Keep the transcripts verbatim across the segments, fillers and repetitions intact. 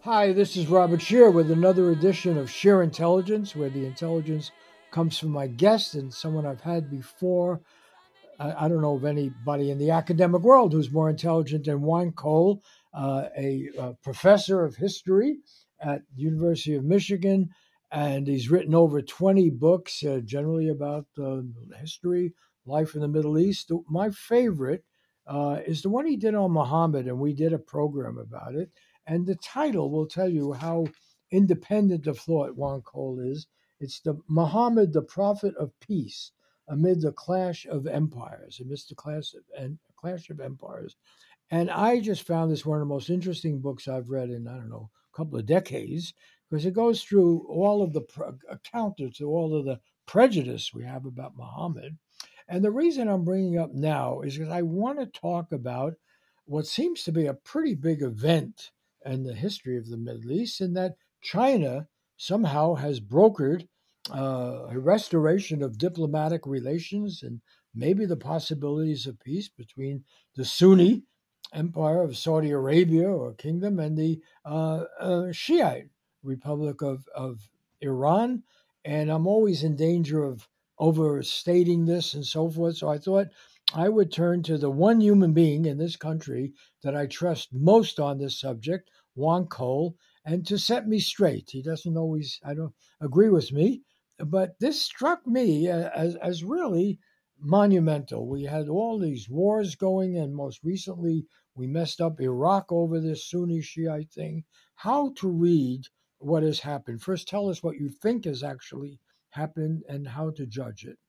Hi, this is Robert Shear with another edition of Shear Intelligence, where the intelligence comes from my guest and someone I've had before. I, I don't know of anybody in the academic world who's more intelligent than Juan Cole, uh, a, uh professor of history at the University of Michigan, and he's written over twenty books, uh, generally about uh, history, life in the Middle East. My favorite uh, is the one he did on Muhammad, and we did a program about it. And the title will tell you how independent of thought Juan Cole is. It's the Muhammad, the Prophet of Peace amid the clash of empires, amidst the clash of, and clash of empires. And I just found this one of the most interesting books I've read in, I don't know, a couple of decades, because it goes through all of the pre- a counter to all of the prejudice we have about Muhammad. And the reason I'm bringing up now is because I want to talk about what seems to be a pretty big event in the history of the Middle East, in that China somehow has brokered uh, a restoration of diplomatic relations and maybe the possibilities of peace between the Sunni Empire of Saudi Arabia or kingdom and the uh, uh, Shiite Republic of, of Iran. And I'm always in danger of overstating this and so forth. So I thought I would turn to the one human being in this country that I trust most on this subject, Juan Cole, and to set me straight. He doesn't always, I don't agree with me, but this struck me as, as really monumental. We had all these wars going, and most recently, we messed up Iraq over this Sunni Shiite thing. How to read what has happened? First, tell us what you think has actually happened and how to judge it.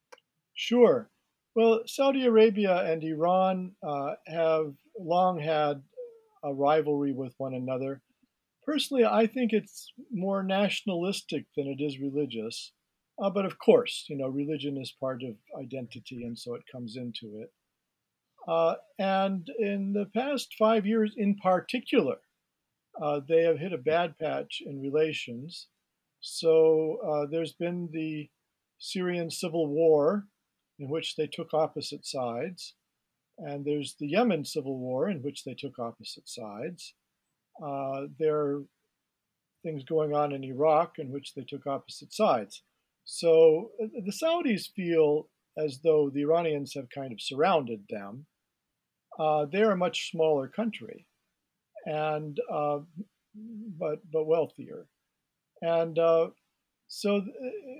Sure. Well, Saudi Arabia and Iran uh, have long had a rivalry with one another. Personally, I think it's more nationalistic than it is religious. Uh, but of course, you know, religion is part of identity, and so it comes into it. Uh, and in the past five years in particular, uh, they have hit a bad patch in relations. So uh, there's been the Syrian civil war, in which they took opposite sides, and there's the Yemen civil war, in which they took opposite sides. Uh, there are things going on in Iraq, in which they took opposite sides. So uh, the Saudis feel as though the Iranians have kind of surrounded them. Uh, they're a much smaller country, and uh, but but wealthier, and uh, so uh,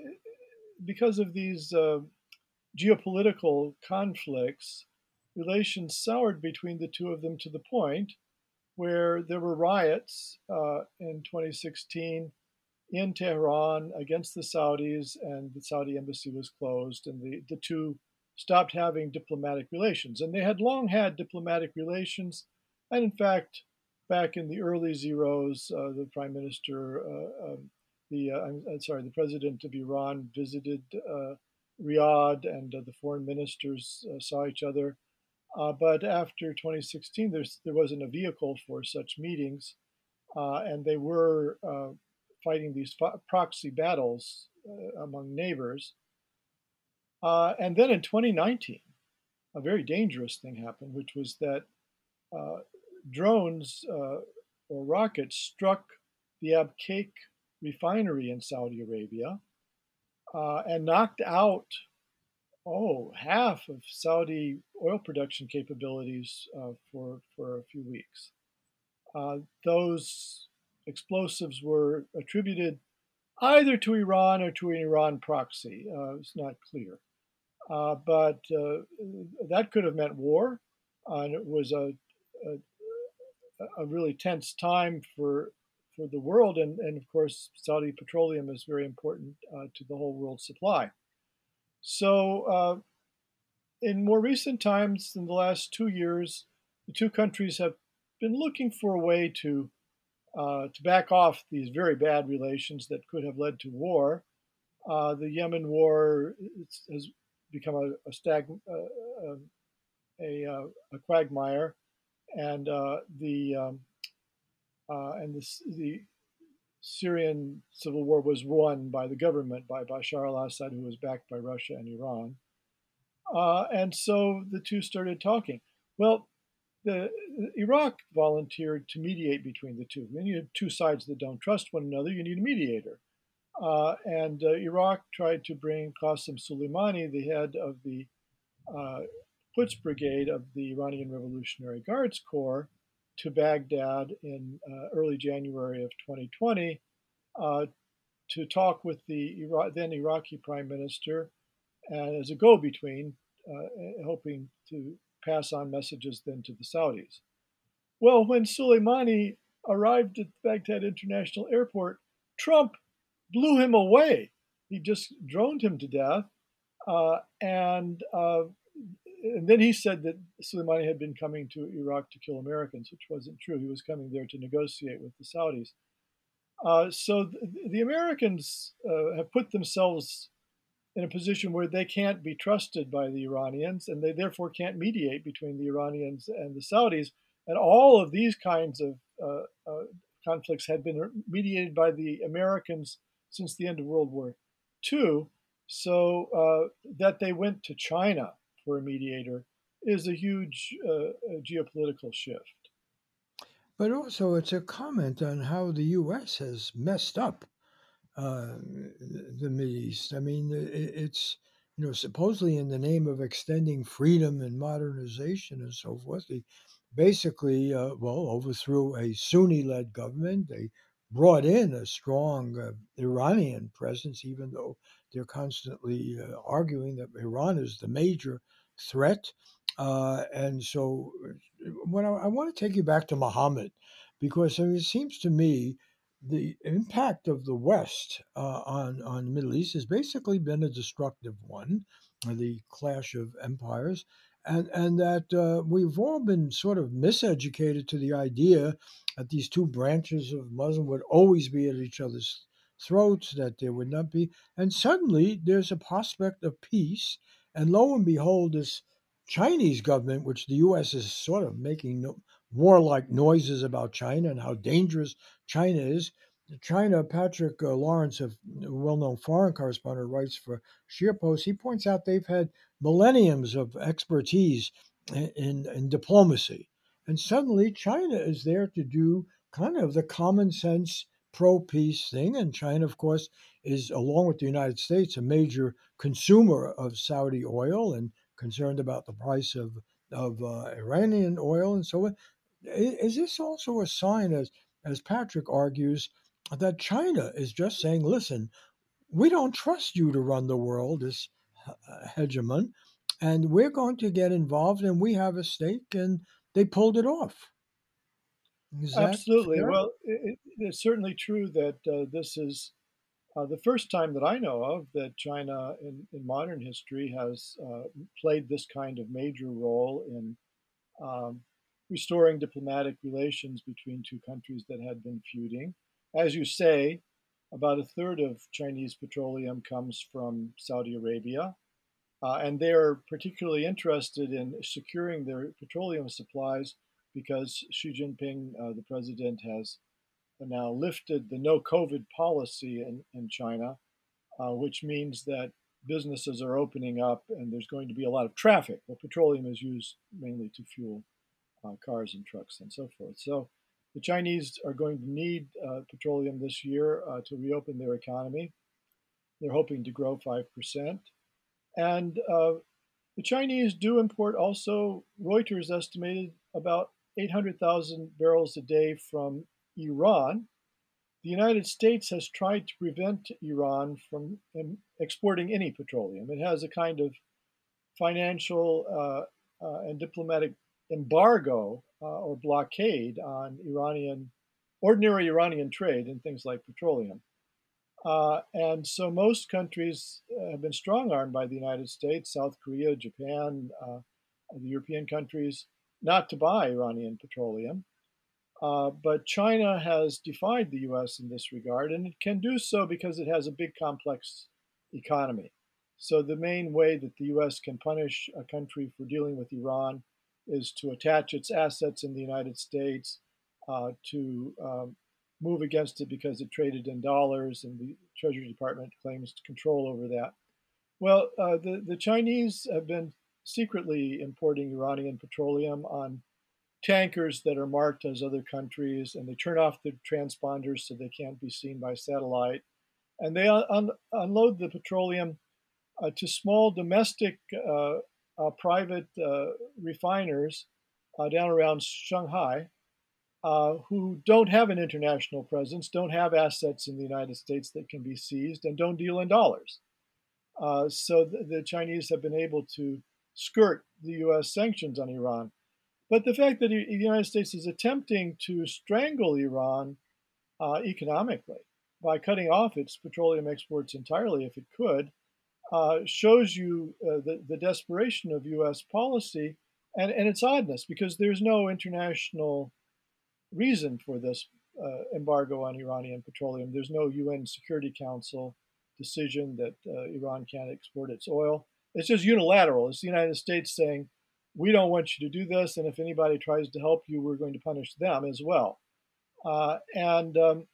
because of these uh, geopolitical conflicts, relations soured between the two of them to the point where there were riots uh, in twenty sixteen in Tehran against the Saudis, and the Saudi embassy was closed, and the, the two stopped having diplomatic relations. And they had long had diplomatic relations, and in fact, back in the early zeros, uh, the prime minister, uh, um, the uh, I'm, I'm, sorry, the president of Iran visited uh, Riyadh, and uh, the foreign ministers uh, saw each other. Uh, but after twenty sixteen, there's, there wasn't a vehicle for such meetings, uh, and they were uh, fighting these fo- proxy battles uh, among neighbors. Uh, and then in twenty nineteen, a very dangerous thing happened, which was that uh, drones uh, or rockets struck the Abqaiq refinery in Saudi Arabia uh, and knocked out, oh, half of Saudi oil production capabilities uh, for, for a few weeks. Uh, those explosives were attributed either to Iran or to an Iran proxy. Uh, it's not clear. Uh, but uh, that could have meant war, uh, and it was a, a, a, really tense time for for the world. And, and of course, Saudi petroleum is very important uh, to the whole world supply. So, uh, in more recent times, in the last two years, the two countries have been looking for a way to uh, to back off these very bad relations that could have led to war. Uh, the Yemen war has become a, a stag, uh, um, a, uh, a quagmire, and uh, the um, uh, and the, the Syrian civil war was won by the government, by Bashar al-Assad, who was backed by Russia and Iran. Uh, and so the two started talking. Well, the Iraq volunteered to mediate between the two. Then you have two sides that don't trust one another. You need a mediator. Uh, and uh, Iraq tried to bring Qasem Soleimani, the head of the uh, Quds Brigade of the Iranian Revolutionary Guards Corps, to Baghdad in uh, early January of twenty twenty uh, to talk with the Ira- then Iraqi prime minister and as a go between, uh, hoping to pass on messages then to the Saudis. Well, when Soleimani arrived at Baghdad International Airport, Trump blew him away. He just droned him to death. Uh, and, uh, and then he said that Soleimani had been coming to Iraq to kill Americans, which wasn't true. He was coming there to negotiate with the Saudis. Uh, so th- the Americans uh, have put themselves in a position where they can't be trusted by the Iranians, and they therefore can't mediate between the Iranians and the Saudis. And all of these kinds of uh, uh, conflicts had been mediated by the Americans since the end of World War two. So uh, that they went to China for a mediator is a huge uh, geopolitical shift. But also, it's a comment on how the U S has messed up uh, the Middle East. I mean, it's, you know, supposedly in the name of extending freedom and modernization and so forth, they basically, uh, well, overthrew a Sunni-led government. They brought in a strong uh, Iranian presence, even though they're constantly uh, arguing that Iran is the major threat. Uh, and so, when I, I want to take you back to Muhammad, because I mean, it seems to me the impact of the West uh, on on the Middle East has basically been a destructive one, uh, the clash of empires, and and that uh, we've all been sort of miseducated to the idea that these two branches of Muslim would always be at each other's throats, that there would not be, and suddenly there's a prospect of peace, and lo and behold, this Chinese government, which the U S is sort of making no, warlike noises about China and how dangerous China is. China, Patrick uh, Lawrence, a well-known foreign correspondent, writes for SharePost. He points out they've had millenniums of expertise in, in, in diplomacy, and suddenly China is there to do kind of the common sense pro-peace thing. And China, of course, is, along with the United States, a major consumer of Saudi oil and concerned about the price of of uh, Iranian oil and so on. Is this also a sign, as as Patrick argues, that China is just saying, "Listen, we don't trust you to run the world as hegemon, and we're going to get involved, and we have a stake," and they pulled it off. Is that Absolutely. fair? Well, it, it's certainly true that uh, this is uh, the first time that I know of that China in, in modern history has uh, played this kind of major role in um, restoring diplomatic relations between two countries that had been feuding. As you say, about a third of Chinese petroleum comes from Saudi Arabia, uh, and they are particularly interested in securing their petroleum supplies because Xi Jinping, uh, the president, has now lifted the no COVID policy in, in China, uh, which means that businesses are opening up and there's going to be a lot of traffic. Well, petroleum is used mainly to fuel uh, cars and trucks and so forth. So the Chinese are going to need uh, petroleum this year uh, to reopen their economy. They're hoping to grow five percent. And uh, the Chinese do import also, Reuters estimated about eight hundred thousand barrels a day from Iran. The United States has tried to prevent Iran from exporting any petroleum. It has a kind of financial uh, uh, and diplomatic embargo uh, or blockade on Iranian, ordinary Iranian trade in things like petroleum. Uh, and so most countries uh, have been strong armed by the United States, South Korea, Japan, uh, the European countries, not to buy Iranian petroleum. Uh, but China has defied the U S in this regard, and it can do so because it has a big, complex economy. So, the main way that the U S can punish a country for dealing with Iran is to attach its assets in the United States, uh, to um, move against it because it traded in dollars, and the Treasury Department claims control over that. Well, uh, the, the Chinese have been secretly importing Iranian petroleum on tankers that are marked as other countries, and they turn off the transponders so they can't be seen by satellite. And they un- unload the petroleum uh, to small domestic uh, uh, private uh, refiners uh, down around Shanghai, uh, who don't have an international presence, don't have assets in the United States that can be seized, and don't deal in dollars. Uh, so the, the Chinese have been able to skirt the U S sanctions on Iran. But the fact that the United States is attempting to strangle Iran uh, economically by cutting off its petroleum exports entirely, if it could, uh, shows you uh, the, the desperation of U S policy and, and its oddness, because there's no international reason for this uh, embargo on Iranian petroleum. There's no U N Security Council decision that uh, Iran can't export its oil. It's just unilateral. It's the United States saying, we don't want you to do this, and if anybody tries to help you, we're going to punish them as well. Uh, and, um,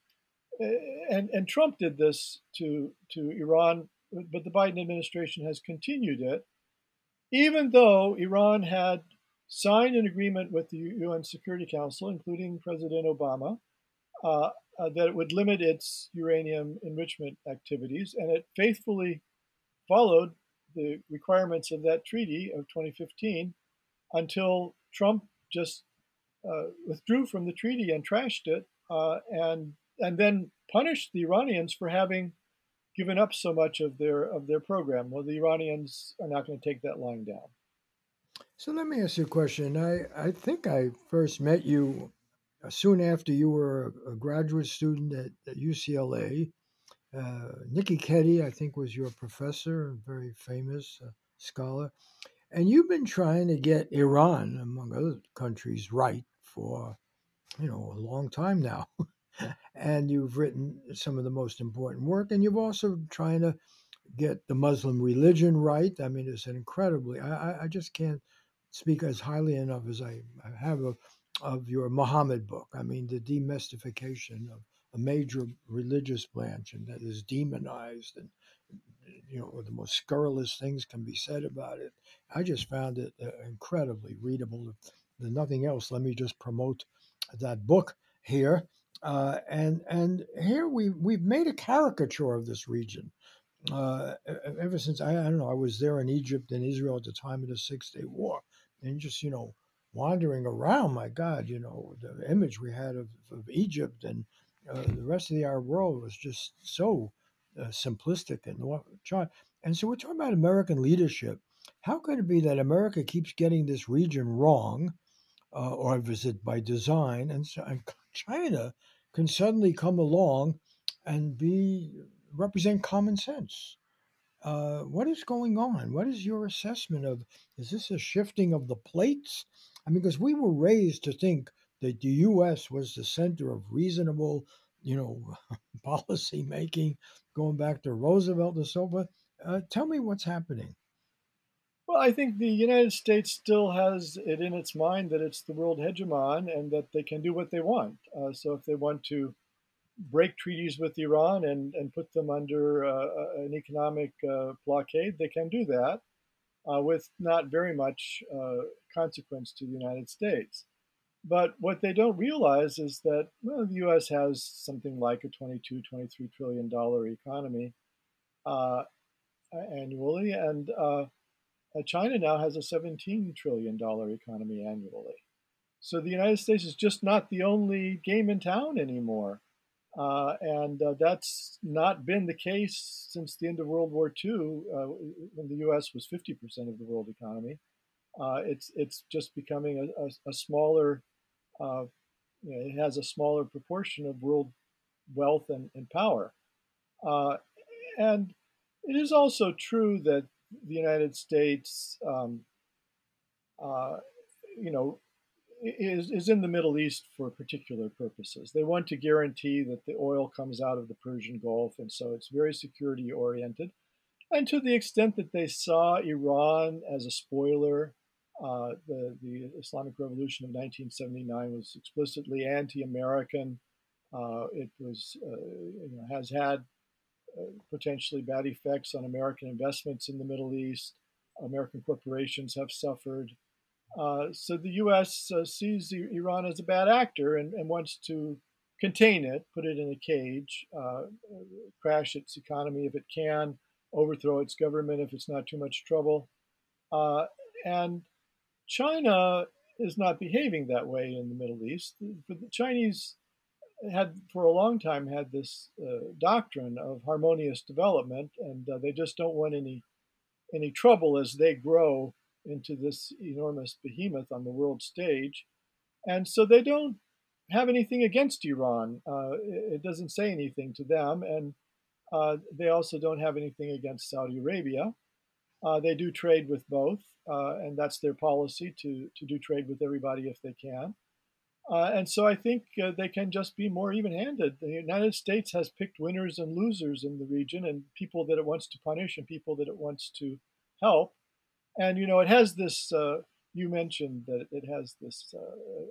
and and Trump did this to to Iran, but the Biden administration has continued it, even though Iran had signed an agreement with the U N Security Council, including President Obama, uh, uh, that it would limit its uranium enrichment activities, and it faithfully followed the requirements of that treaty of twenty fifteen until Trump just uh, withdrew from the treaty and trashed it, uh, and and then punished the Iranians for having given up so much of their of their program. Well, the Iranians are not going to take that lying down. So let me ask you a question. I, I think I first met you uh, soon after you were a, a graduate student at, at U C L A. Uh, Nikki Keddie, I think, was your professor, a very famous uh, scholar. And you've been trying to get Iran, among other countries, right for, you know, a long time now. And you've written some of the most important work, and you've also trying to get the Muslim religion right. I mean, it's an incredibly, I, I just can't speak as highly enough as I, I have of, of your Muhammad book. I mean, the demystification of a major religious branch and that is demonized, and you know the most scurrilous things can be said about it. I just found it uh, incredibly readable. If there's nothing else, let me just promote that book here. Uh, and and here we we've made a caricature of this region uh, e- e- ever since I, I don't know, I was there in Egypt and Israel at the time of the Six Day War, and just you know wandering around, my God, you know the image we had of, of Egypt and uh, the rest of the Arab world was just so uh, simplistic and wa- char- and so we're talking about American leadership. How could it be that America keeps getting this region wrong, uh, or is it by design? And, so, and China can suddenly come along and be represent common sense. Uh, what is going on? What is your assessment of? Is this a shifting of the plates? I mean, because we were raised to think that the U S was the center of reasonable, you know, policy making, going back to Roosevelt and so forth. Uh, tell me what's happening. Well, I think the United States still has it in its mind that it's the world hegemon and that they can do what they want. Uh, so if they want to break treaties with Iran and, and put them under uh, an economic uh, blockade, they can do that uh, with not very much uh, consequence to the United States. But what they don't realize is that well, the U S has something like a twenty-two, twenty-three trillion dollar economy uh, annually, and uh, China now has a seventeen trillion dollar economy annually. So the United States is just not the only game in town anymore. Uh, and uh, that's not been the case since the end of World War two, uh, when the U S was fifty percent of the world economy. Uh, it's it's just becoming a, a, a smaller, uh, you know, it has a smaller proportion of world wealth and, and power. Uh, and it is also true that the United States, um, uh, you know, is, is in the Middle East for particular purposes. They want to guarantee that the oil comes out of the Persian Gulf, and so it's very security oriented. And to the extent that they saw Iran as a spoiler, uh, the, the Islamic Revolution of nineteen seventy-nine was explicitly anti American. Uh, it was, uh, you know, has had uh, potentially bad effects on American investments in the Middle East. American corporations have suffered. Uh, so the U S uh, sees Iran as a bad actor and, and wants to contain it, put it in a cage, uh, crash its economy if it can, overthrow its government if it's not too much trouble. Uh, and China is not behaving that way in the Middle East. The Chinese had, for a long time, had this uh, doctrine of harmonious development, and uh, they just don't want any any trouble as they grow into this enormous behemoth on the world stage. And so they don't have anything against Iran. Uh, it, it doesn't say anything to them, and uh, they also don't have anything against Saudi Arabia. Uh, they do trade with both, uh, and that's their policy to to do trade with everybody if they can. Uh, and so I think uh, they can just be more even-handed. The United States has picked winners and losers in the region, and people that it wants to punish and people that it wants to help. And you know, it has this. Uh, you mentioned that it has this uh,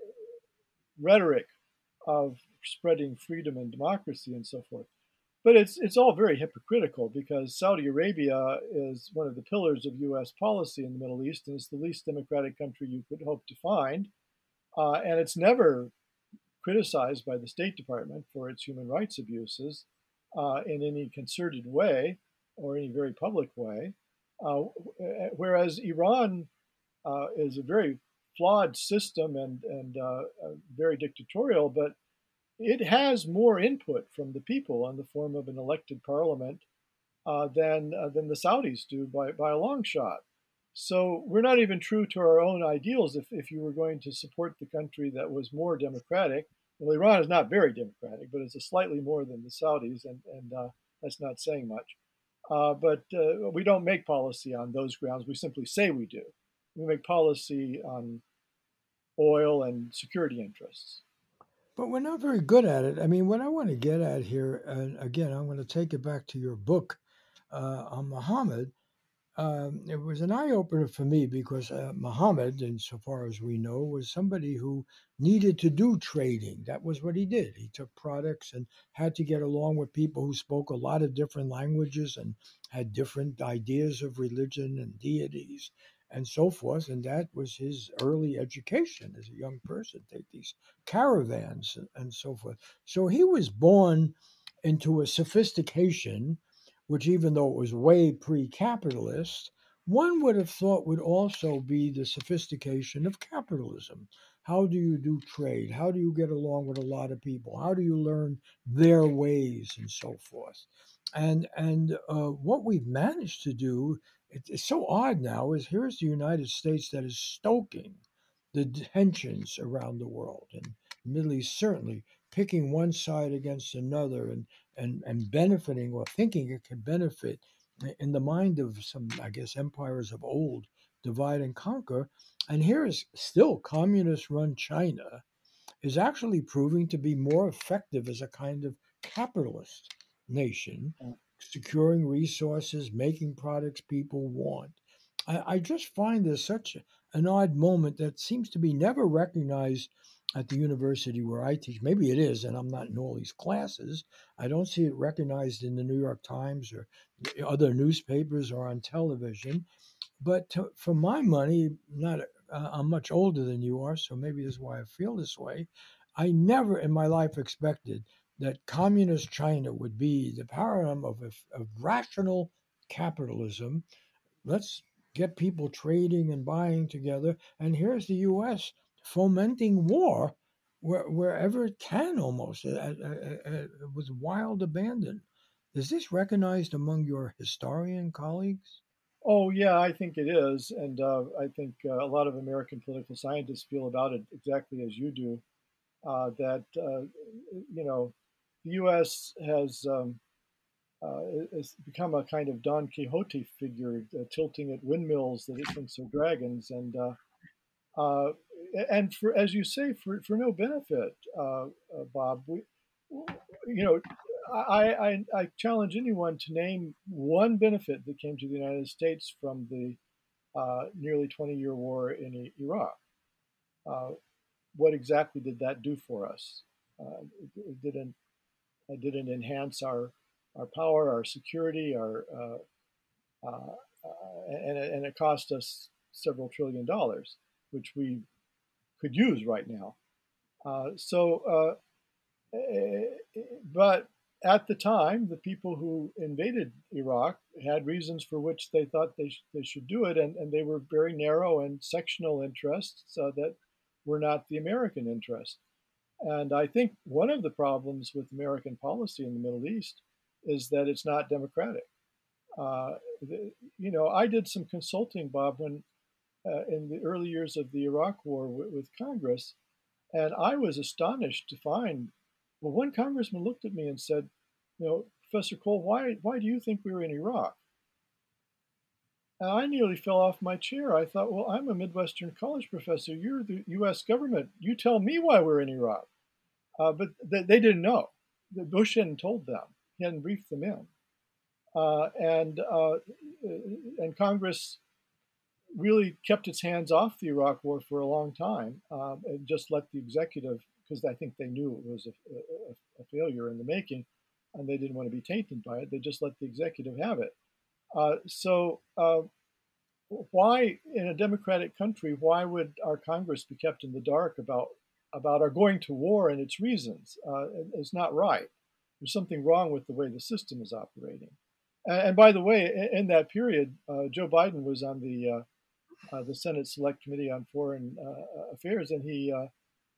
rhetoric of spreading freedom and democracy and so forth. But it's it's all very hypocritical because Saudi Arabia is one of the pillars of U S policy in the Middle East, and it's the least democratic country you could hope to find. Uh, and it's never criticized by the State Department for its human rights abuses uh, in any concerted way or any very public way. Uh, whereas Iran uh, is a very flawed system and, and uh, uh, very dictatorial, but it has more input from the people in the form of an elected parliament uh, than uh, than the Saudis do by, by a long shot. So we're not even true to our own ideals if, if you were going to support the country that was more democratic. Well, Iran is not very democratic, but it's a slightly more than the Saudis, and, and uh, that's not saying much. Uh, but uh, we don't make policy on those grounds. We simply say we do. We make policy on oil and security interests. But we're not very good at it. I mean, what I want to get at here, and again, I'm going to take it back to your book uh, on Muhammad. Um, it was an eye opener for me because uh, Muhammad, insofar as we know, was somebody who needed to do trading. That was what he did. He took products and had to get along with people who spoke a lot of different languages and had different ideas of religion and deities and so forth. And that was his early education as a young person, take these caravans and, and so forth. So he was born into a sophistication which, even though it was way pre capitalist, one would have thought would also be the sophistication of capitalism. How do you do trade? How do you get along with a lot of people? How do you learn their ways and so forth? And and uh, what we've managed to do, it, it's so odd now, is here's the United States that is stoking the tensions around the world, and the Middle East certainly picking one side against another and and and benefiting or thinking it can benefit in the mind of some, I guess, empires of old, divide and conquer. And here is still communist run China is actually proving to be more effective as a kind of capitalist nation, securing resources, making products people want. I, I just find this such an odd moment that seems to be never recognized at the university where I teach. Maybe it is, and I'm not in all these classes. I don't see it recognized in the New York Times or other newspapers or on television. But to, for my money, not uh, I'm much older than you are, so maybe this is why I feel this way. I never in my life expected that communist China would be the paradigm of, of, of rational capitalism. Let's get people trading and buying together. And here's the U S fomenting war where, wherever it can almost uh, uh, uh, with wild abandon. Is this recognized among your historian colleagues? Oh, yeah, I think it is. And uh, I think uh, a lot of American political scientists feel about it exactly as you do. Uh, that, uh, you know, the U S has um, uh, has become a kind of Don Quixote figure, uh, tilting at windmills that it thinks are dragons. And, uh, uh, and for, as you say, for, for no benefit, uh, uh, Bob, we, you know, I, I, I challenge anyone to name one benefit that came to the United States from the uh, nearly twenty year war in Iraq. Uh, what exactly did that do for us? Uh, it, it didn't it didn't enhance our our power, our security, our uh, uh, uh, and, and it cost us several trillion dollars. which we could use right now. Uh, so, uh, but at the time, the people who invaded Iraq had reasons for which they thought they, sh- they should do it, and, and they were very narrow and sectional interests uh, that were not the American interest. And I think one of the problems with American policy in the Middle East is that it's not democratic. Uh, the, you know, I did some consulting, Bob, when uh, in the early years of the Iraq War w- with Congress, and I was astonished to find, well, one congressman looked at me and said, you know, Professor Cole, why, why do you think we were in Iraq? And I nearly fell off my chair. I thought, well, I'm a Midwestern college professor. You're the U S government. You tell me why we're in Iraq. Uh, but th- they didn't know. The Bush hadn't told them. He hadn't briefed them in. Uh, and uh, and Congress really kept its hands off the Iraq War for a long time um, and just let the executive, because I think they knew it was a, a, a, failure in the making, and they didn't want to be tainted by it. They just let the executive have it. Uh, so uh, why, in a democratic country, why would our Congress be kept in the dark about about our going to war and its reasons? Uh, it's not right. There's something wrong with the way the system is operating. And, and by the way, in, in that period, uh, Joe Biden was on the uh, uh, the Senate Select Committee on Foreign uh, Affairs, and he uh,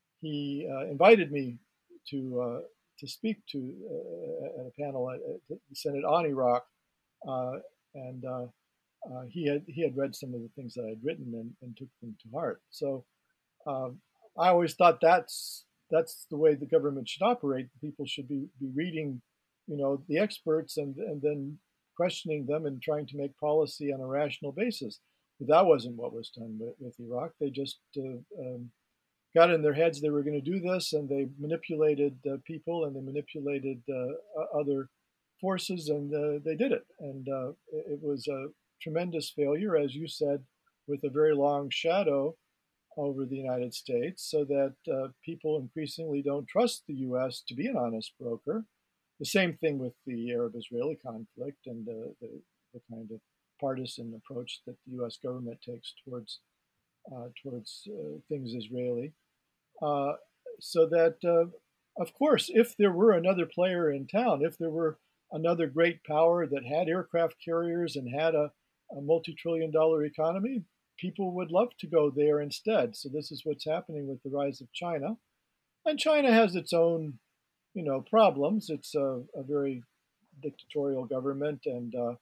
he uh, invited me to uh, to speak to uh, at a panel at, at the Senate on Iraq, uh, and uh, uh, he had he had read some of the things that I had written and, and took them to heart. So um, I always thought that's that's the way the government should operate. People should be, be reading, you know, the experts and and then questioning them and trying to make policy on a rational basis. But that wasn't what was done with, with Iraq. They just uh, um, got in their heads they were going to do this, and they manipulated uh, people and they manipulated uh, other forces, and uh, they did it. And uh, it was a tremendous failure, as you said, with a very long shadow over the United States, so that uh, people increasingly don't trust the U S to be an honest broker. The same thing with the Arab-Israeli conflict and uh, the, the kind of partisan approach that the U S government takes towards uh, towards uh, things Israeli. Uh, so that, uh, of course, if there were another player in town, if there were another great power that had aircraft carriers and had a, a multi-trillion dollar economy, people would love to go there instead. So this is what's happening with the rise of China. And China has its own, you know, problems. It's a, a very dictatorial government, and uh,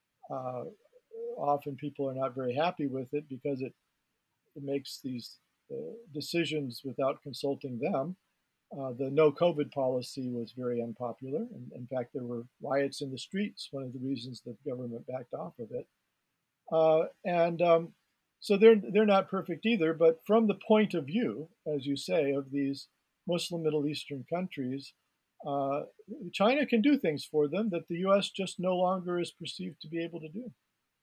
uh, often people are not very happy with it because it, it makes these uh, decisions without consulting them. Uh, the no COVID policy was very unpopular. And in fact, there were riots in the streets, one of the reasons that the government backed off of it. Uh, and um, so they're, they're not perfect either. But from the point of view, as you say, of these Muslim Middle Eastern countries, uh, China can do things for them that the U S just no longer is perceived to be able to do.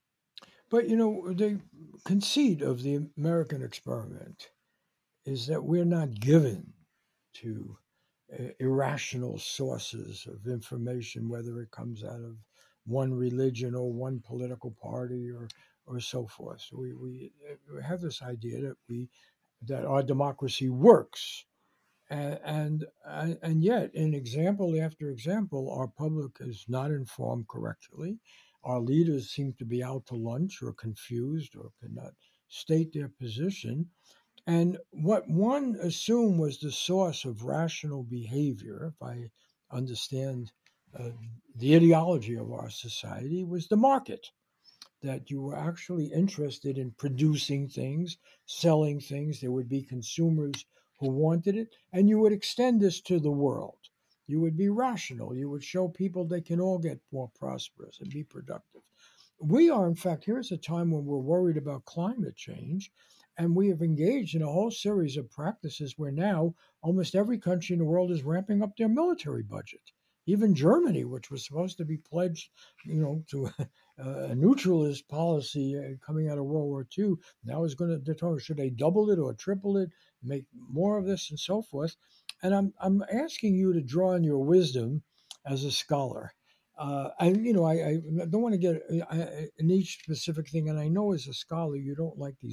But you know, the conceit of the American experiment is that we're not given to uh, irrational sources of information, whether it comes out of one religion or one political party or or so forth. So we, we, we have this idea that we that our democracy works, and, and and yet, in example after example, our public is not informed correctly. Our leaders seem to be out to lunch or confused or cannot state their position. And what one assumed was the source of rational behavior, if I understand uh, the ideology of our society, was the market. That you were actually interested in producing things, selling things. There would be consumers who wanted it, and you would extend this to the world. You would be rational. You would show people they can all get more prosperous and be productive. We are, in fact, here's a time when we're worried about climate change, and we have engaged in a whole series of practices where now almost every country in the world is ramping up their military budget. Even Germany, which was supposed to be pledged, you know, to a neutralist policy uh, coming out of World War Two, now is going to determine should they double it or triple it, make more of this and so forth. And I'm I'm asking you to draw on your wisdom as a scholar. Uh, and you know, I, I don't want to get uh, in each specific thing. And I know as a scholar, you don't like these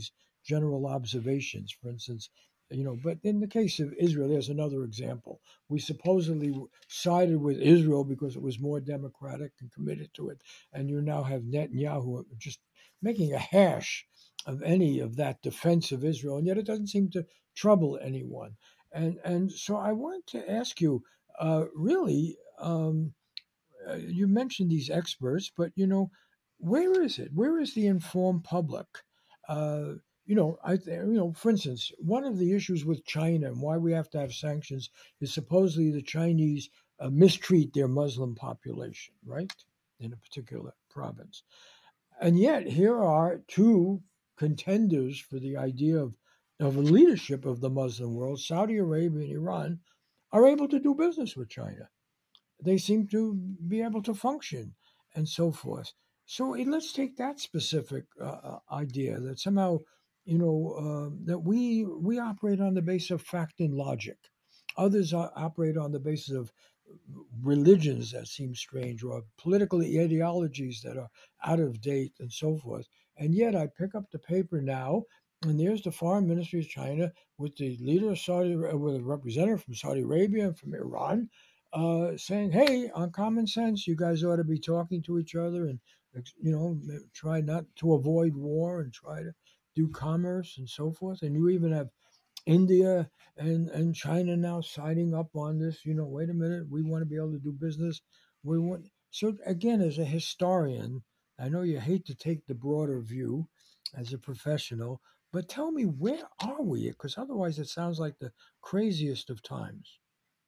general observations, for instance. You know, but in the case of Israel, there's another example. We supposedly sided with Israel because it was more democratic and committed to it, and you now have Netanyahu just making a hash of any of that defense of Israel, and yet it doesn't seem to trouble anyone. And and so I wanted to ask you, uh, really, um, uh, you mentioned these experts, but you know, where is it? Where is the informed public? Uh, you know, I th- you know, for instance, one of the issues with China and why we have to have sanctions is supposedly the Chinese uh, mistreat their Muslim population, right, in a particular province. And yet, here are two contenders for the idea of, of a leadership of the Muslim world, Saudi Arabia and Iran, are able to do business with China. They seem to be able to function and so forth. So eh, let's take that specific uh, uh, idea that somehow, you know, uh, that we we operate on the basis of fact and logic. Others o- operate on the basis of religions that seem strange or political ideologies that are out of date and so forth. And yet I pick up the paper now, and there's the foreign ministry of China with the leader of Saudi, uh, with a representative from Saudi Arabia and from Iran, uh, saying, "Hey, on common sense, you guys ought to be talking to each other and, you know, try not to avoid war and try to do commerce and so forth." And you even have India and, and China now signing up on this. You know, wait a minute, we want to be able to do business. We want so again, as a historian, I know you hate to take the broader view as a professional, but tell me where are we? Because otherwise, it sounds like the craziest of times.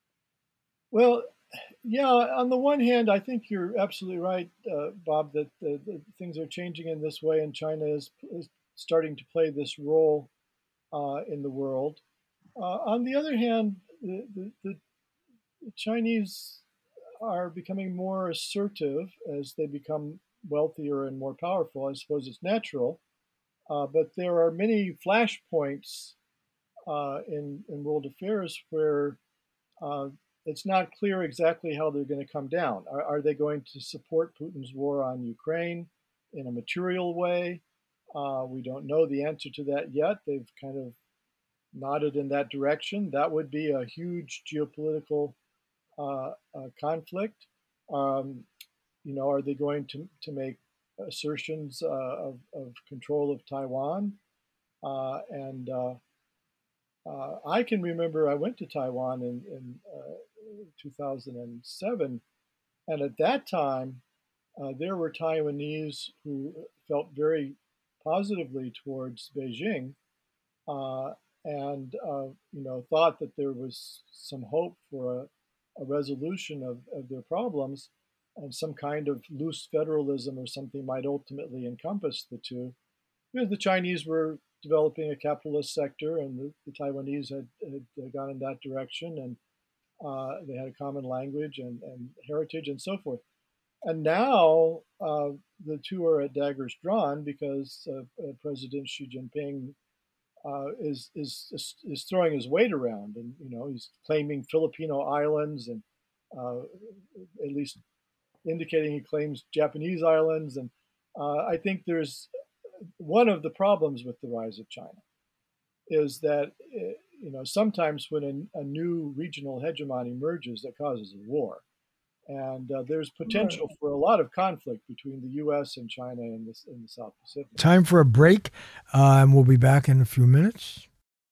Well, yeah, on the one hand, I think you're absolutely right, uh, Bob, that the, the things are changing in this way, and China is, is starting to play this role uh, in the world. Uh, on the other hand, the, the, the Chinese are becoming more assertive as they become wealthier and more powerful. I suppose it's natural, uh, but there are many flashpoints uh, in in world affairs where uh, it's not clear exactly how they're going to come down. Are, are they going to support Putin's war on Ukraine in a material way? Uh, we don't know the answer to that yet. They've kind of nodded in that direction. That would be a huge geopolitical uh, uh, conflict. Um, you know, are they going to, to make assertions uh, of, of control of Taiwan? Uh, and uh, uh, I can remember I went to Taiwan in, in uh, two thousand seven, and at that time, uh, there were Taiwanese who felt very positively towards Beijing, uh, and uh, you know thought that there was some hope for a, a resolution of, of their problems, and some kind of loose federalism or something might ultimately encompass the two. Because the Chinese were developing a capitalist sector, and the, the Taiwanese had, had gone in that direction, and uh, they had a common language and, and heritage and so forth. And now uh, the two are at daggers drawn because uh, uh, President Xi Jinping uh, is, is is throwing his weight around, and you know he's claiming Filipino islands, and uh, at least indicating he claims Japanese islands. And uh, I think there's one of the problems with the rise of China is that uh, you know sometimes when a, a new regional hegemon emerges, that causes a war, and uh, there's Right. potential for a lot of conflict between the U S and China in the in the South Pacific. Time for a break, uh, and we'll be back in a few minutes.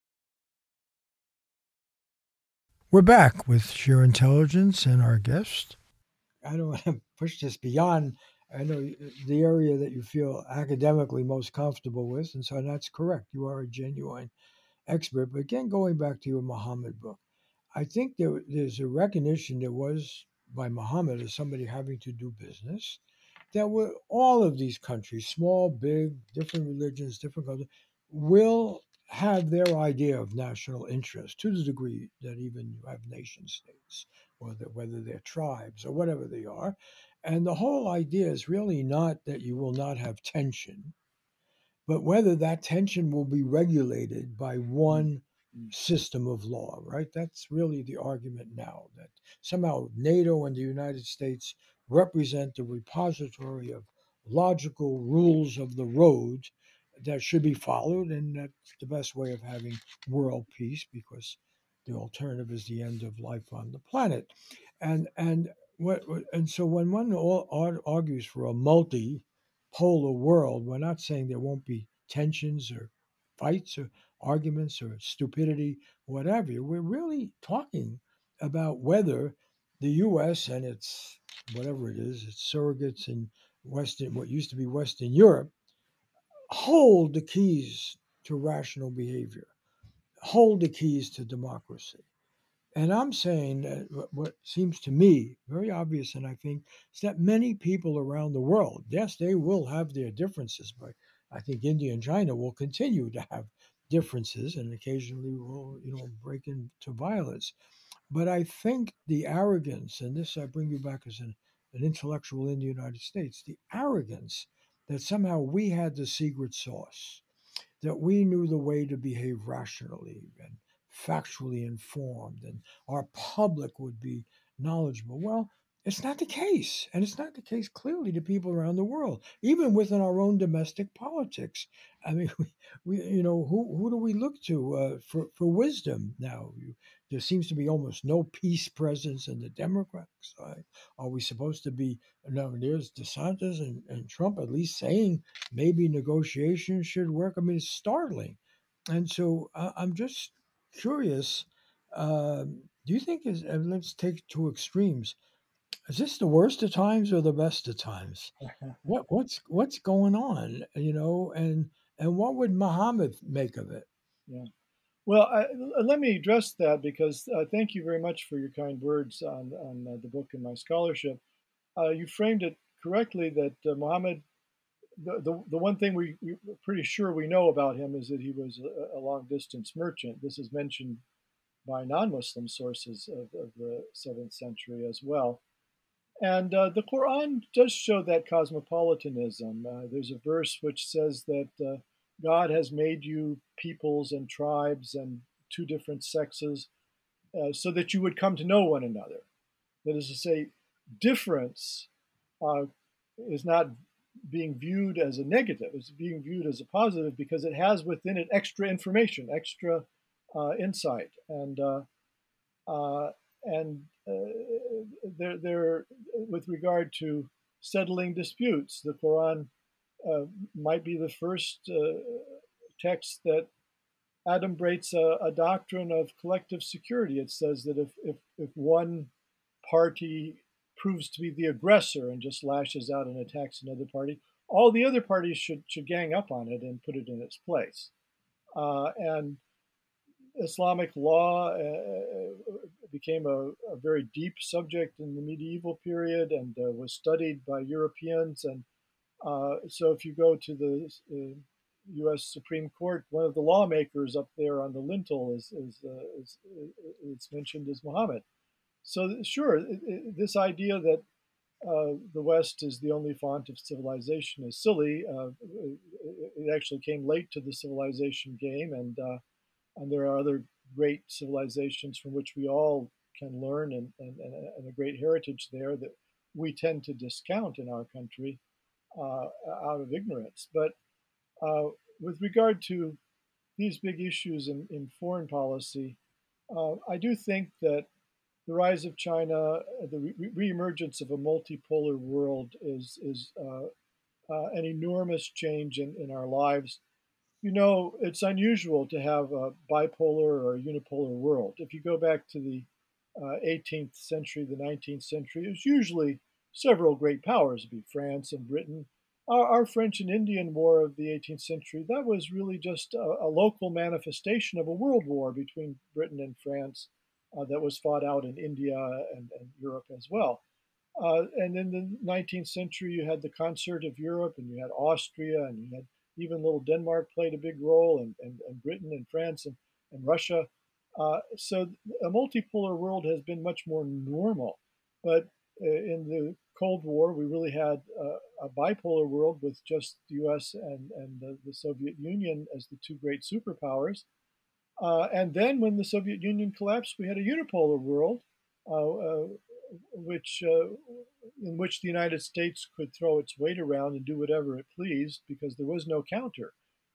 We're back with Sheer Intelligence and our guest. I don't want to push this beyond. I know the area that you feel academically most comfortable with, and so that's correct. You are a genuine expert. But again, going back to your Muhammad book, I think there, there's a recognition there was by Muhammad as somebody having to do business that were all of these countries, small, big, different religions, different cultures, will have their idea of national interest to the degree that even you have nation states, or that whether they're tribes or whatever they are. And the whole idea is really not that you will not have tension, but whether that tension will be regulated by one Mm-hmm. system of law, right? That's really the argument now that somehow NATO and the United States represent the repository of logical rules of the road that should be followed, and that's the best way of having world peace because the alternative is the end of life on the planet. And and what and so when one argues for a multipolar world, we're not saying there won't be tensions or fights or arguments or stupidity, whatever. We're really talking about whether the U S and its whatever it is, its surrogates in Western, what used to be Western Europe, hold the keys to rational behavior, hold the keys to democracy. And I'm saying that what seems to me very obvious, and I think, is that many people around the world, yes, they will have their differences, but I think India and China will continue to have differences and occasionally will, you know, break into violence. But I think the arrogance, and this I bring you back as an, an intellectual in the United States, the arrogance that somehow we had the secret sauce, that we knew the way to behave rationally and factually informed, and our public would be knowledgeable. Well, it's not the case. And it's not the case clearly to people around the world, even within our own domestic politics. I mean, we, we you know, who, who do we look to uh, for, for wisdom now? You, there seems to be almost no peace presence in the Democratic side. Are we supposed to be, no, there's DeSantis and, and Trump at least saying maybe negotiations should work. I mean, it's startling. And so uh, I'm just curious. Um, do you think is and let's take two extremes? Is this the worst of times or the best of times? What what's what's going on? You know, and and what would Muhammad make of it? Yeah. Well, I, let me address that because uh, thank you very much for your kind words on, on uh, the book and my scholarship. Uh, you framed it correctly that uh, Muhammad, the, the, the one thing we, we're pretty sure we know about him is that he was a, a long distance merchant. This is mentioned by non Muslim sources of, of the seventh century as well. And uh, the Quran does show that cosmopolitanism. Uh, there's a verse which says that uh, God has made you peoples and tribes and two different sexes uh, so that you would come to know one another. That is to say, difference uh, is not being viewed as a negative, it's being viewed as a positive because it has within it extra information, extra uh, insight. And uh, uh, and uh, they're, they're, with regard to settling disputes, the Quran uh, might be the first uh, text that adumbrates a, a doctrine of collective security. It says that if, if, if one party proves to be the aggressor and just lashes out and attacks another party, all the other parties should, should gang up on it and put it in its place. Uh, and Islamic law uh, became a, a, very deep subject in the medieval period and uh, was studied by Europeans. And uh, so, if you go to the uh, U S Supreme Court, one of the lawmakers up there on the lintel is, is, uh, is, is mentioned as Muhammad. So, sure, it, it, this idea that uh, the West is the only font of civilization is silly. Uh, it, it actually came late to the civilization game, and uh, and there are other great civilizations from which we all can learn and, and, and a great heritage there that we tend to discount in our country uh, out of ignorance. But uh, with regard to these big issues in, in foreign policy, uh, I do think that the rise of China, the re- reemergence of a multipolar world is, is uh, uh, an enormous change in, in our lives. You know, it's unusual to have a bipolar or a unipolar world. If you go back to the uh, eighteenth century, the nineteenth century, it was usually several great powers, be France and Britain. Our, our French and Indian War of the eighteenth century, that was really just a, a local manifestation of a world war between Britain and France uh, that was fought out in India and, and Europe as well. Uh, and in the nineteenth century, you had the concert of Europe, and you had Austria, and you had even little Denmark played a big role, and, and, and Britain and France and, and Russia. Uh, so a multipolar world has been much more normal. But uh, in the Cold War, we really had uh, a bipolar world with just the U S and, and the, the Soviet Union as the two great superpowers. Uh, and then when the Soviet Union collapsed, we had a unipolar world, uh, uh, which uh, in which the United States could throw its weight around and do whatever it pleased because there was no counter.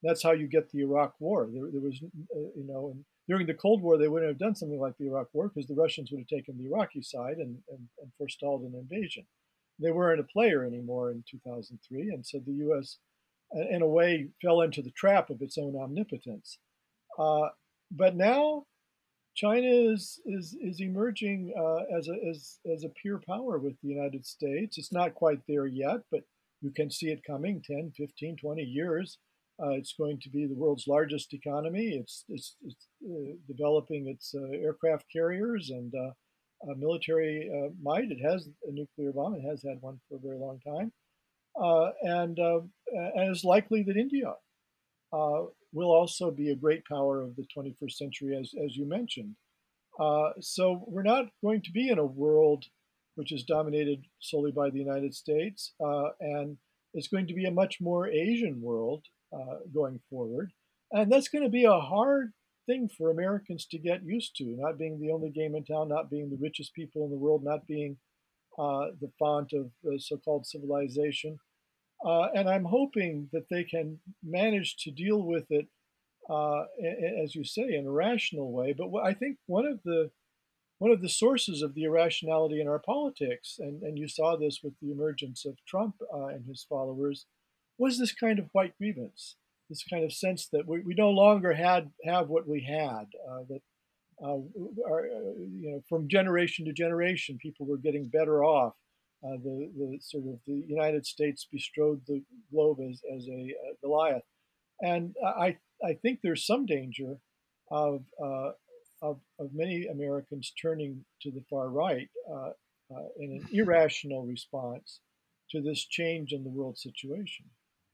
That's how you get the Iraq War. There, there was, uh, you know, and during the Cold War, they wouldn't have done something like the Iraq War because the Russians would have taken the Iraqi side and, and, and forestalled an invasion. They weren't a player anymore in two thousand three, and so the U S, in a way, fell into the trap of its own omnipotence. Uh, but now China is is is emerging uh, as a as as a peer power with the United States. It's not quite there yet, but you can see it coming ten, fifteen, twenty years. Uh, it's going to be the world's largest economy. It's it's, it's uh, developing its uh, aircraft carriers and uh, uh, military uh, might. It has a nuclear bomb. It has had one for a very long time, uh, and uh, and it's likely that India uh, will also be a great power of the twenty-first century, as as you mentioned. Uh, so we're not going to be in a world which is dominated solely by the United States, uh, and it's going to be a much more Asian world uh, going forward, and that's going to be a hard thing for Americans to get used to. Not being the only game in town, not being the richest people in the world, not being uh, the font of the so-called civilization, uh, and I'm hoping that they can manage to deal with it uh, as you say, in a rational way. But I think one of the one of the sources of the irrationality in our politics, and, and you saw this with the emergence of Trump uh, and his followers, was this kind of white grievance, this kind of sense that we, we no longer had have what we had, uh, that uh, our, uh, you know, from generation to generation, people were getting better off. Uh, the, the sort of the United States bestrode the globe as, as a, a Goliath. And I, I think there's some danger of, uh, of, of many Americans turning to the far right uh, uh, in an irrational response to this change in the world situation.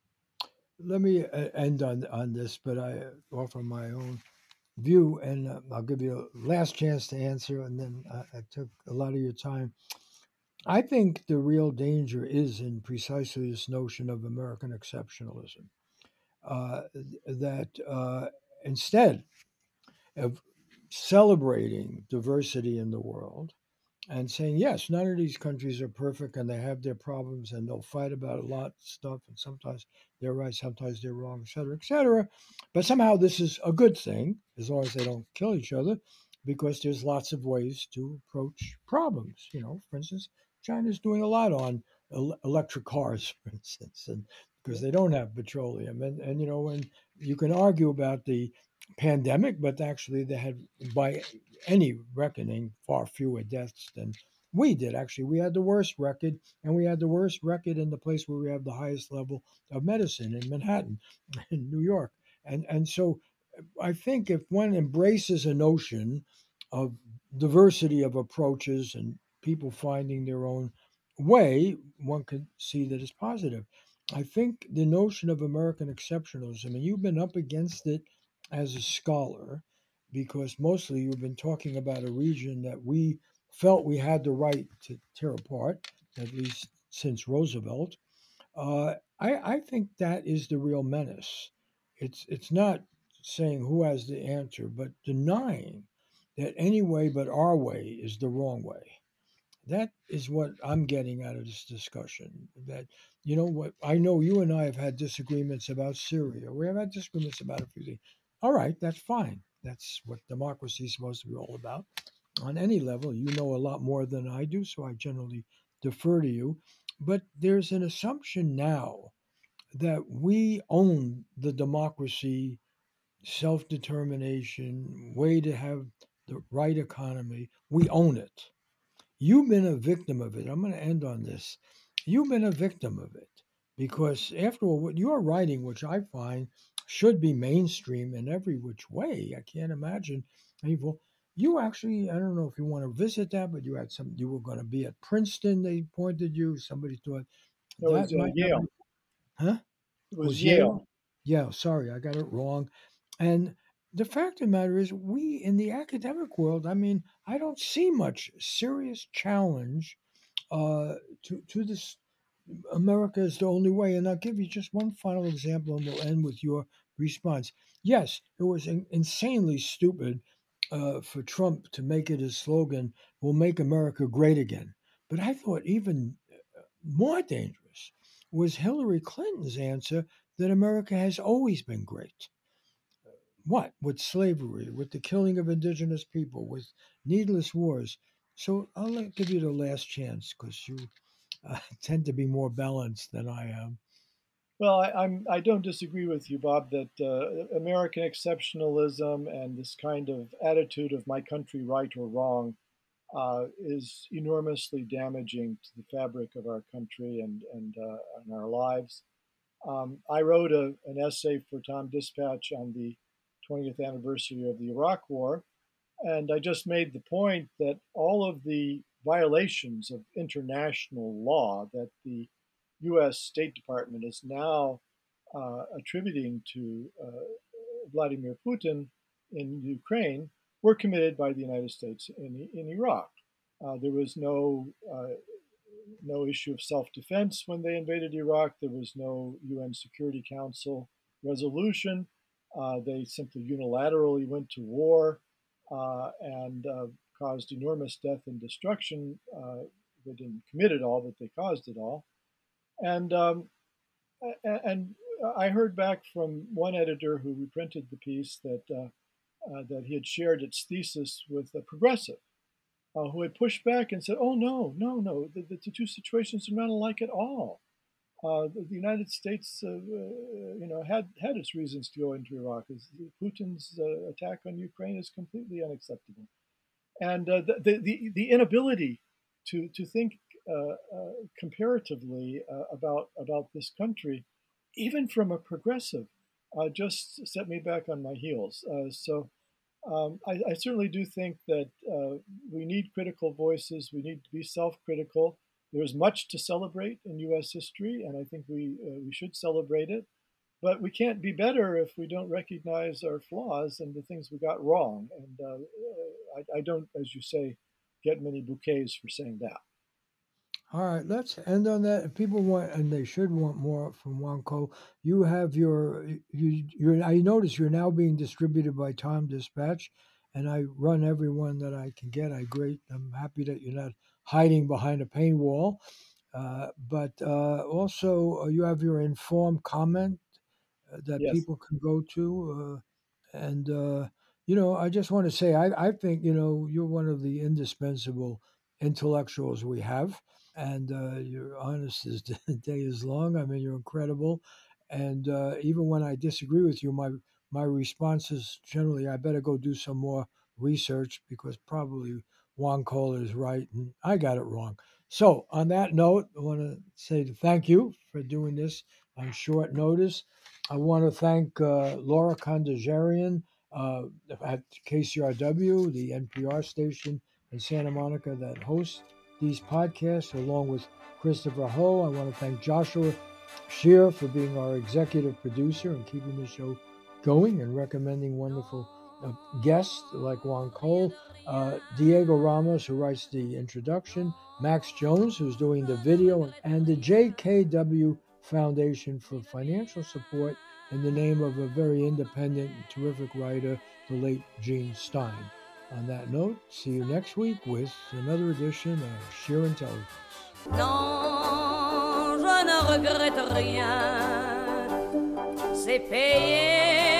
Let me uh, end on, on this, but I offer my own view, and uh, I'll give you a last chance to answer, and then I, I took a lot of your time. I think the real danger is in precisely this notion of American exceptionalism. Uh, that uh, instead of celebrating diversity in the world and saying, yes, none of these countries are perfect and they have their problems and they'll fight about a lot of stuff, and sometimes they're right, sometimes they're wrong, et cetera, et cetera. But somehow this is a good thing as long as they don't kill each other, because there's lots of ways to approach problems. You know, for instance, China's doing a lot on el- electric cars, for instance, and because they don't have petroleum. And, and, you know, and you can argue about the pandemic, but actually they had, by any reckoning, far fewer deaths than we did. Actually, we had the worst record, and we had the worst record in the place where we have the highest level of medicine in Manhattan, in New York. And and so I think if one embraces a notion of diversity of approaches and people finding their own way, one could see that it's positive. I think the notion of American exceptionalism, and you've been up against it as a scholar, because mostly you've been talking about a region that we felt we had the right to tear apart, at least since Roosevelt. Uh, I, I think that is the real menace. It's it's not saying who has the answer, but denying that any way but our way is the wrong way. That is what I'm getting out of this discussion. That, you know what, I know you and I have had disagreements about Syria. We have had disagreements about a few things. All right, that's fine. That's what democracy is supposed to be all about. On any level, you know a lot more than I do, so I generally defer to you. But there's an assumption now that we own the democracy, self determination, way to have the right economy. We own it. You've been a victim of it. I'm going to end on this. You've been a victim of it because, after all, what you're writing, which I find should be mainstream in every which way, I can't imagine people. You actually, I don't know if you want to visit that, but you had some, you were going to be at Princeton. They pointed you. Somebody thought It was that uh, might not be, Yale. huh? It It was was Yale. Yale? Yeah, sorry, I got it wrong. And the fact of the matter is, we in the academic world, I mean, I don't see much serious challenge uh, to to this. America is the only way. And I'll give you just one final example, and we'll end with your response. Yes, it was in, insanely stupid uh, for Trump to make it his slogan, "We'll make America great again." But I thought even more dangerous was Hillary Clinton's answer that America has always been great. What? With slavery, with the killing of indigenous people, with needless wars. So I'll let, give you the last chance because you uh, tend to be more balanced than I am. Well, I, I'm I don't disagree with you, Bob, that uh, American exceptionalism and this kind of attitude of my country right or wrong uh, is enormously damaging to the fabric of our country and and, uh, and our lives. Um, I wrote a, an essay for Tom Dispatch on the twentieth anniversary of the Iraq War, and I just made the point that all of the violations of international law that the U S State Department is now uh, attributing to uh, Vladimir Putin in Ukraine were committed by the United States in, in Iraq. Uh, there was no uh, no issue of self-defense when they invaded Iraq. There was no U N Security Council resolution. Uh, they simply unilaterally went to war uh, and uh, caused enormous death and destruction. Uh, they didn't commit it all, but they caused it all. And um, and I heard back from one editor who reprinted the piece that uh, uh, that he had shared its thesis with a progressive uh, who had pushed back and said, "Oh no, no, no, the, the two situations are not alike at all. Uh, the, the United States, uh, uh, you know, had had its reasons to go into Iraq. Putin's uh, attack on Ukraine is completely unacceptable, and uh, the, the the inability to to think uh, uh, comparatively uh, about about this country, even from a progressive, uh, just set me back on my heels. Uh, so." Um, I, I certainly do think that uh, we need critical voices. We need to be self-critical. There's much to celebrate in U S history, and I think we uh, we should celebrate it. But we can't be better if we don't recognize our flaws and the things we got wrong. And uh, I, I don't, as you say, get many bouquets for saying that. All right, let's end on that. If people want, and they should want more from Juan Cole, you have your, you, you're, I notice you're now being distributed by Tom Dispatch, and I run everyone that I can get. I great, I'm happy that you're not hiding behind a paywall. Uh, but uh, also, uh, you have your informed comment uh, that Yes. people can go to. Uh, and, uh, you know, I just want to say, I, I think, you know, you're one of the indispensable intellectuals we have. And uh, you're honest as the day is long. I mean, you're incredible. And uh, even when I disagree with you, my my response is generally, I better go do some more research because probably Juan Cole is right and I got it wrong. So, on that note, I want to say thank you for doing this on short notice. I want to thank uh, Laura Kondajarian uh, at K C R W, the N P R station in Santa Monica that hosts these podcasts, along with Christopher Ho. I want to thank Joshua Shear for being our executive producer and keeping the show going and recommending wonderful uh, guests like Juan Cole, uh, Diego Ramos, who writes the introduction, Max Jones, who's doing the video, and the J K W Foundation for financial support in the name of a very independent and terrific writer, the late Gene Stein. On that note, see you next week with another edition of Sheer Intelligence. Non, je ne regrette rien. C'est payé